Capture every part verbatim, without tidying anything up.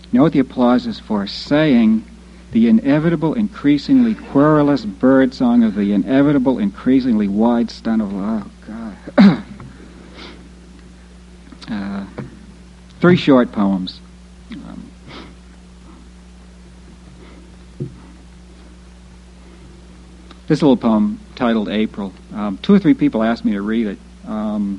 You know what the applause is for? Saying the inevitable, increasingly querulous bird song of the inevitable, increasingly wide stun of... Oh, God. uh, three short poems. Um, this little poem titled April. Um, two or three people asked me to read it. Um,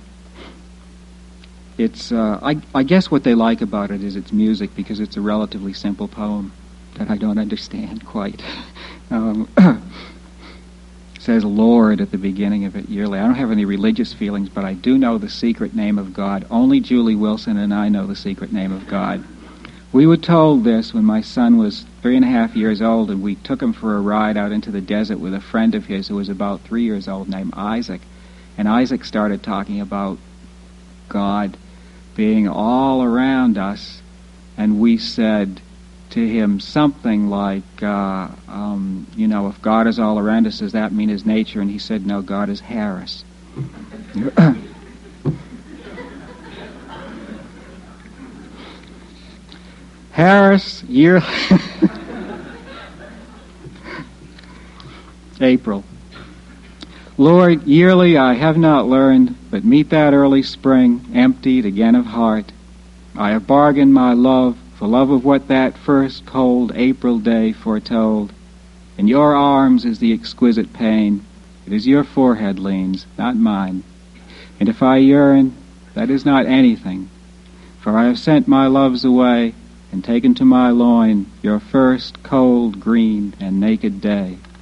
it's, uh, I, I guess what they like about it is its music, because it's a relatively simple poem that I don't understand quite. Um, it says Lord at the beginning of it yearly. I don't have any religious feelings, but I do know the secret name of God. Only Julie Wilson and I know the secret name of God. We were told this when my son was three and a half years old, and we took him for a ride out into the desert with a friend of his who was about three years old named Isaac. And Isaac started talking about God being all around us, and we said to him something like, uh, um, you know, if God is all around us, does that mean his nature? And he said, no, God is Harris. Harris, year... April. Lord, yearly I have not learned, but meet that early spring, emptied again of heart. I have bargained my love for love of what that first cold April day foretold. In your arms is the exquisite pain. It is your forehead leans, not mine. And if I yearn, that is not anything, for I have sent my loves away and taken to my loin your first cold, green, and naked day.